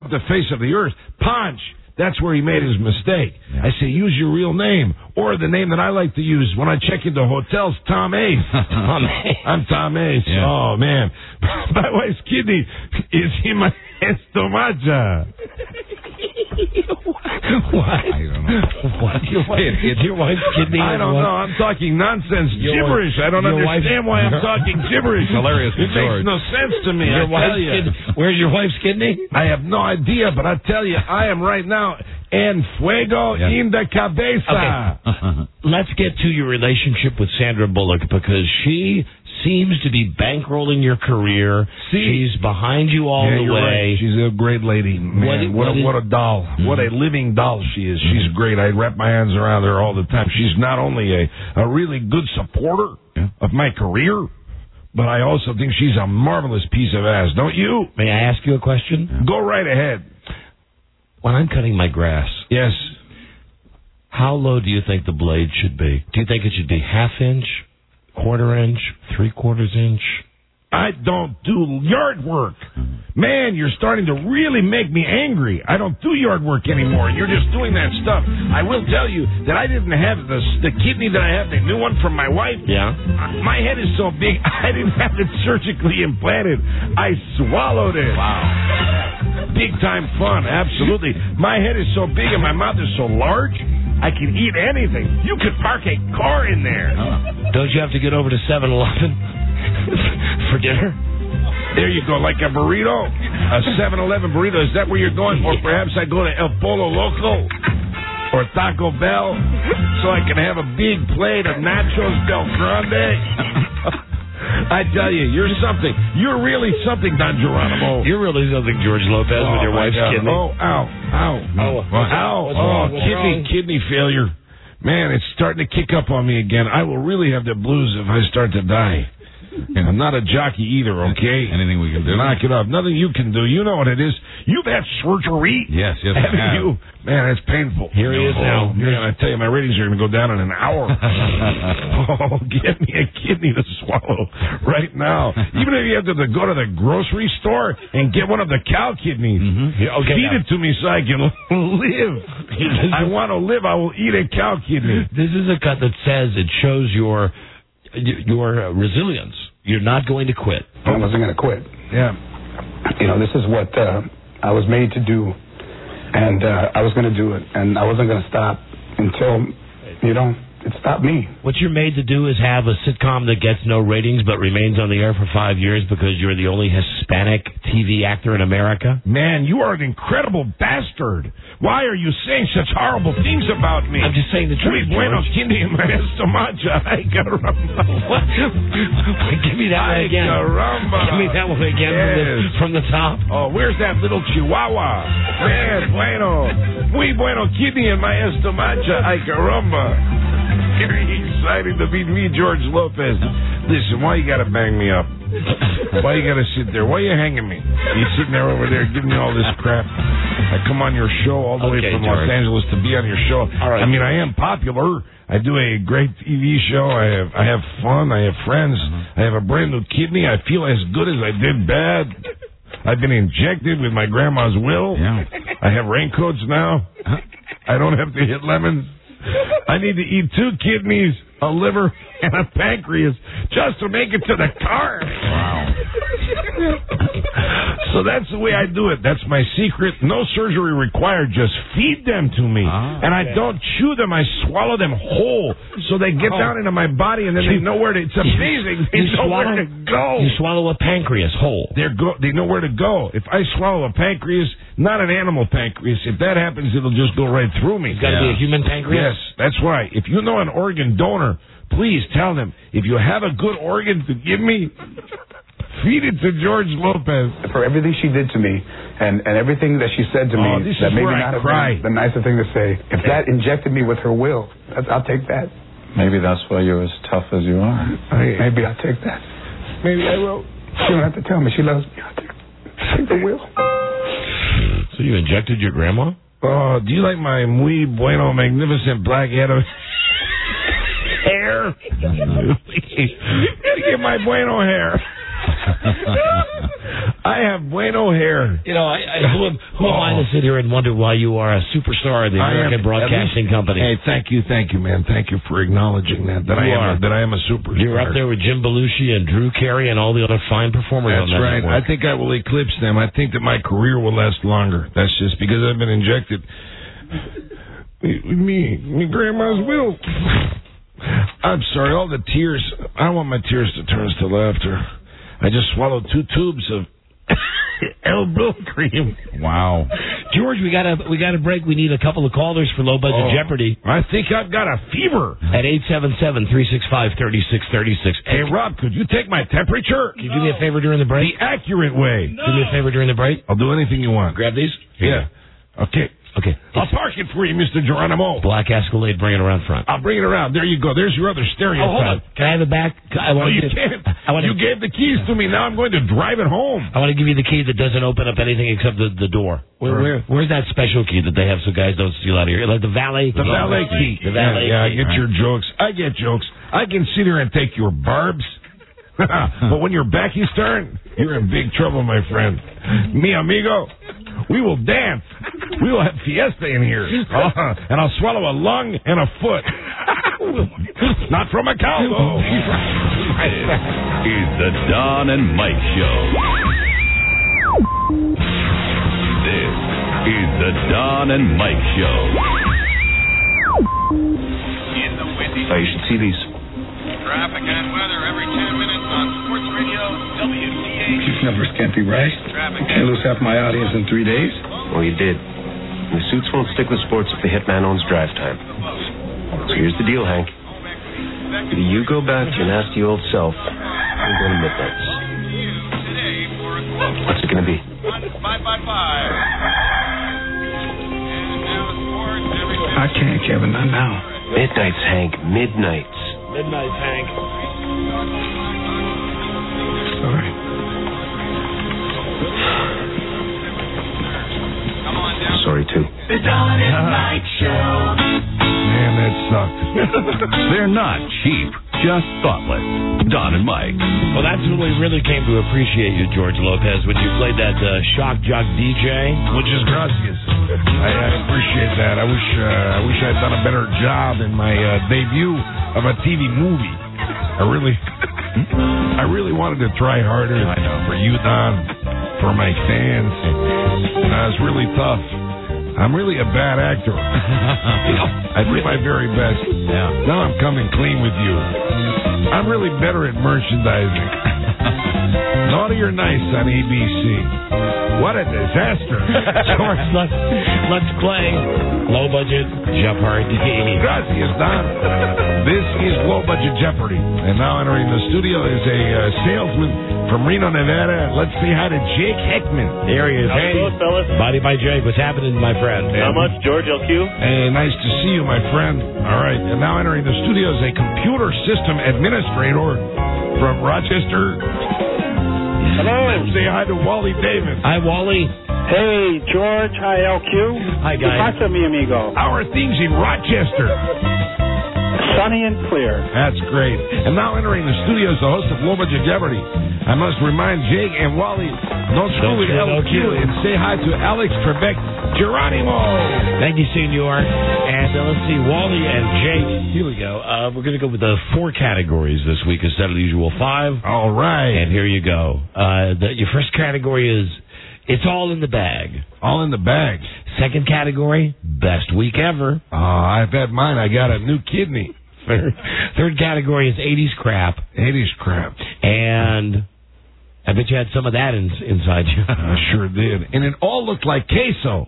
the face of the earth. Ponch. That's where he made his mistake. Yeah. I say, use your real name, or the name that I like to use when I check into hotels, Tom Ace. I'm Tom Ace. Yeah. Oh, man. My wife's kidney is in my estomacha. What? I don't know. What? Your wife's kidney? I don't know. I'm talking nonsense, gibberish. I don't understand why I'm talking gibberish. Hilarious. It makes no sense to me. Where's your wife's kidney? I have no idea, but I tell you, I am right now en fuego in the cabeza. Okay. Let's get to your relationship with Sandra Bullock, because she seems to be bankrolling your career. She's behind you all the way. Right. She's a great lady, man. What a doll. Mm-hmm. What a living doll she is. She's great. I wrap my hands around her all the time. She's not only a really good supporter of my career, but I also think she's a marvelous piece of ass. Don't you? May I ask you a question? Go right ahead. When I'm cutting my grass, yes, how low do you think the blade should be? Do you think it should be half-inch, quarter-inch, three-quarters inch? I don't do yard work. Man, you're starting to really make me angry. I don't do yard work anymore. You're just doing that stuff. I will tell you that I didn't have the kidney that I have, the new one from my wife. Yeah. My head is so big, I didn't have it surgically implanted. I swallowed it. Wow. Big time fun, absolutely. My head is so big and my mouth is so large, I can eat anything. You could park a car in there. Don't you have to get over to 7-Eleven for dinner? There you go, like a burrito, a 7-Eleven burrito. Is that where you're going? Or perhaps I go to El Polo Loco or Taco Bell so I can have a big plate of nachos Del Grande. I tell you, you're something. You're really something, Don Geronimo. You're really something, George Lopez, with your wife's kidney. Oh, kidney failure. Man, it's starting to kick up on me again. I will really have the blues if I start to die. And I'm not a jockey either, okay? Anything we can do. Knock it off. Nothing you can do. You know what it is. You've had surgery. Yes, I have. You? Man, it's painful. Here he is now. Man, I tell you, my ratings are going to go down in an hour. Get me a kidney to swallow right now. Even if you have to go to the grocery store and get one of the cow kidneys. Mm-hmm. Yeah, okay, feed it to me so I can live. I want to live. I will eat a cow kidney. This is a cut that says it shows your resilience. You're not going to quit. I wasn't going to quit. Yeah. You know, this is what I was made to do, and I was going to do it, and I wasn't going to stop until, it stopped me. What you're made to do is have a sitcom that gets no ratings but remains on the air for 5 years because you're the only Hispanic TV actor in America? Man, you are an incredible bastard. Why are you saying such horrible things about me? I'm just saying the truth, bueno kidney en my estomacha. Ay, caramba. What? Give me that one again. Caramba. Give me that one again from the top. Oh, where's that little chihuahua? Man, muy bueno kidney en my estomacha. Ay, caramba. Very exciting to meet me, George Lopez. Listen, why you gotta bang me up? Why you gotta sit there? Why you hanging me? You sitting there over there giving me all this crap. I come on your show all the way from Los Angeles to be on your show. All right. I mean, I am popular. I do a great TV show. I have fun. I have friends. I have a brand new kidney. I feel as good as I did bad. I've been injected with my grandma's will. Yeah. I have raincoats now. I don't have to hit lemons. I need to eat 2 kidneys, a liver, and a pancreas just to make it to the car. Wow. So that's the way I do it. That's my secret. No surgery required. Just feed them to me. And I don't chew them. I swallow them whole so they get down into my body and then they know where to... It's amazing. They know where to go. You swallow a pancreas whole. They know where to go. If I swallow a pancreas, not an animal pancreas, if that happens, it'll just go right through me. It's got to be a human pancreas? Yes, that's right. If you know an organ donor, please tell them, if you have a good organ to give me, feed it to George Lopez. For everything she did to me and everything that she said to me, this that is maybe where not I cry. have been the nicer thing to say. If that injected me with her will, I'll take that. Maybe that's why you're as tough as you are. Maybe I'll take that. Maybe I will. She don't have to tell me she loves me. I'll take the will. So you injected your grandma? Oh, do you like my muy bueno, magnificent black head of hair? Look at my bueno hair. I have bueno hair. You know, who am I to sit here and wonder why you are a superstar of the American Broadcasting Company? Hey, thank you, man. Thank you for acknowledging that I am a superstar. You're up there with Jim Belushi and Drew Carey and all the other fine performers on that right. network. I think I will eclipse them. I think that my career will last longer. That's just because I've been injected. Me grandma's will. I'm sorry, all the tears. I don't want my tears to turn to laughter. I just swallowed 2 tubes of elbow cream. Wow. George, we got a break. We need a couple of callers for Low Budget Jeopardy. I think I've got a fever. At 877-365-3636. Hey, Rob, could you take my temperature? Can you do me a favor during the break? The accurate way. Do me a favor during the break? I'll do anything you want. Grab these? Yeah. Okay. I'll park it for you, Mr. Geronimo. Black Escalade, bring it around front. I'll bring it around. There you go. There's your other stereotype. Oh, hold on. Can I have it back? You can't. You gave the keys to me. Now I'm going to drive it home. I want to give you the key that doesn't open up anything except the door. Where's that special key that they have so guys don't steal out of here? Like the valet? The valet key. The valet key. I get your jokes. I get jokes. I can sit here and take your barbs. But when your back is turned, you're in big trouble, my friend. Mi amigo, we will dance. We will have fiesta in here. And I'll swallow a lung and a foot. Not from a cow, though. This is the Don and Mike Show. This is the Don and Mike Show. You should see these. Traffic and weather every 10 minutes on Sports Radio WCA. These numbers can't be right. Can't lose half my audience in 3 days. Well, you did. The suits won't stick with sports if the hitman owns drive time. So here's the deal, Hank. Either you go back to your nasty old self, or you go to Midnights. What's it going to be? 5 by 5. I can't, Kevin. Not now. Midnights, Hank. Midnights. Midnight, Hank. Sorry. Sorry, too. The Don and Mike Show. Man, that sucked. They're not cheap, just thoughtless. Don and Mike. Well, that's when we really came to appreciate you, George Lopez, when you played that shock jock DJ. Muchas gracias. I appreciate that. I wish I'd done a better job in my debut of a TV movie. I really wanted to try harder. I know. For you, Don, for my fans. It's really tough. I'm really a bad actor. I did my very best. Yeah. Now I'm coming clean with you. I'm really better at merchandising. Naughty or Nice on ABC. What a disaster. George, let's play Low Budget Jeopardy. Gracias, Don. This is Low Budget Jeopardy. And now entering the studio is a salesman from Reno, Nevada. Let's say hi to Jake Heckman. There he is. How's it going, fellas? Body by Jake. What's happening, my friend? Not much. George LQ. Hey, nice to see you, my friend. All right. And now entering the studio is a computer system administrator from Rochester. Hello. Let's say hi to Wally Davis. Hi, Wally. Hey, George. Hi, LQ. Hi, guys. Pasa, mi amigo. How are things in Rochester? Sunny and clear. That's great. And now entering the studio is the host of Low Budget Jeopardy. I must remind Jake and Wally, don't screw with LQ, and say hi to Alex Trebek Geronimo. Thank you, Senor. And let's see, Wally and Jake. Here we go. We're going to go with the 4 categories this week instead of the usual 5. All right. And here you go. Your first category is It's All in the Bag. All in the bag. Second category, Best Week Ever. I've had mine. I got a new kidney. Third category is 80s Crap. 80s crap. And I bet you had some of that inside you. I sure did. And it all looked like queso.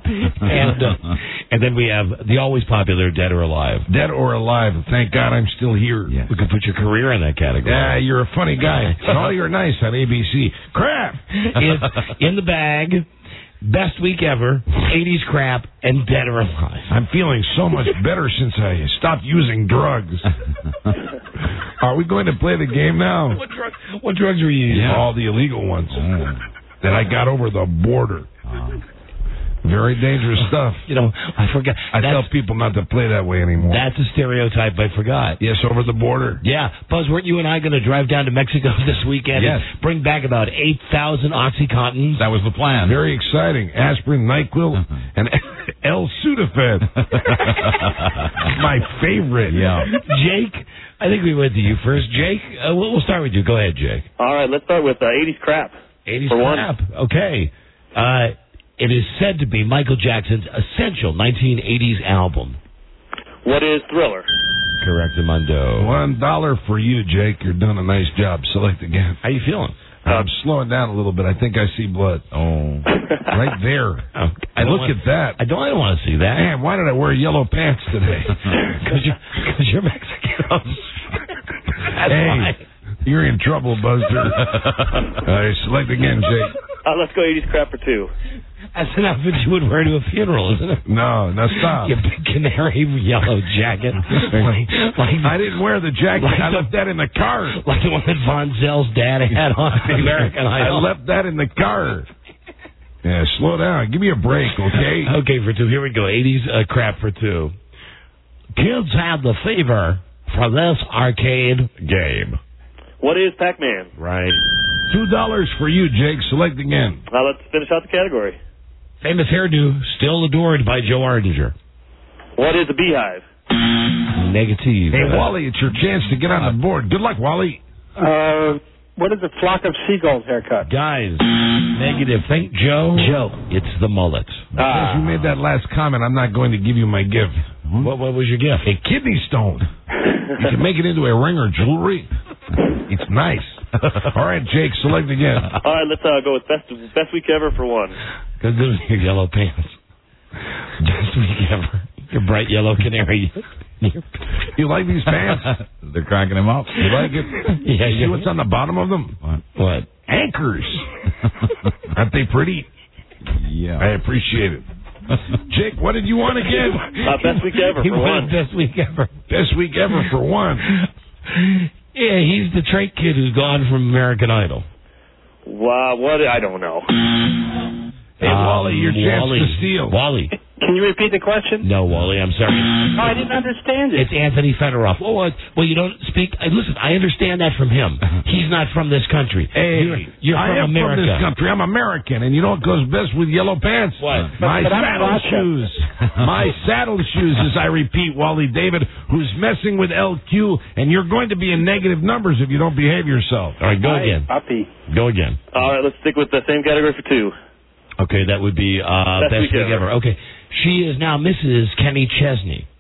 And then we have the always popular Dead or Alive. Dead or Alive. Thank God I'm still here. Yeah. We could put your career in that category. Yeah, you're a funny guy. Naughty or Nice on ABC. Crap. It's in the bag. Best Week Ever, 80s Crap, and Dead or Alive. I'm feeling so much better since I stopped using drugs. Are we going to play the game now? What drugs were you using? All the illegal ones that I got over the border. very dangerous stuff. I forgot. I tell people not to play that way anymore. That's a stereotype I forgot. Yes, over the border. Yeah. Buzz, weren't you and I going to drive down to Mexico this weekend Yes. and bring back about 8,000 OxyContins? That was the plan. Very exciting. Aspirin, NyQuil, and L-Sudafed. My favorite. Yeah. Jake, I think we went to you first. Jake, we'll start with you. Go ahead, Jake. All right, let's start with 80s crap. 80s For one. crap. Okay. It is said to be Michael Jackson's essential 1980s album. What is Thriller? Correctamundo. $1 for you, Jake. You're doing a nice job. Select again. How you feeling? I'm slowing down a little bit. I think I see blood. Oh. Right there. Look at that. I don't want to see that. Man, why did I wear yellow pants today? Because you're Mexican. That's why. You're in trouble, Buster. All right, select again, Jake. Let's go 80s crap for 2. That's an outfit you would wear to a funeral, isn't it? No, stop. Your big canary yellow jacket. I didn't wear the jacket. I left that in the car. Like the one that Von Zell's dad had on American Idol. I left that in the car. Yeah, slow down. Give me a break, okay? Okay, for 2. Here we go. 80s crap for 2. Kids have the fever for this arcade game. What is Pac-Man? Right. $2 for you, Jake. Select again. Let's finish out the category. Famous hairdo, still adored by Joe Ardinger. What is a beehive? Negative. Hey, Wally, it's your chance to get on the board. Good luck, Wally. What is a flock of seagulls haircut? Guys, negative. Think Joe. Joe. It's the mullet. Because you made that last comment, I'm not going to give you my gift. What was your gift? A kidney stone. You can make it into a ring or jewelry. It's nice. All right, Jake, select again. All right, let's go with best week ever for 1. Because those are your yellow pants. Best week ever. Your bright yellow canary. You like these pants? They're cracking him up. You like it? Yeah. You see what's on the bottom of them? What? Anchors. Aren't they pretty? Yeah. I appreciate it. Jake, what did you want again? Best week ever He for 1. wanted best week ever. Best week ever for 1. Yeah, he's the trait kid who's gone from American Idol. Wow, what? I don't know. Hey, Wally, your chance to steal. Wally. Can you repeat the question? No, Wally, I'm sorry. Oh, I didn't understand it. It's Anthony Fedorov. Oh, well, you don't speak. Listen, I understand that from him. He's not from this country. Hey, you're I from am America. from this country. I'm American, and you know what goes best with yellow pants? What? My But I'm saddle Russia. shoes. My saddle shoes, as I repeat, Wally David, who's messing with LQ, and you're going to be in negative numbers if you don't behave yourself. All right, go again. Puppy. Go again. All right, let's stick with the same category for 2. Okay, that would be best week ever. Okay, she is now Mrs. Kenny Chesney.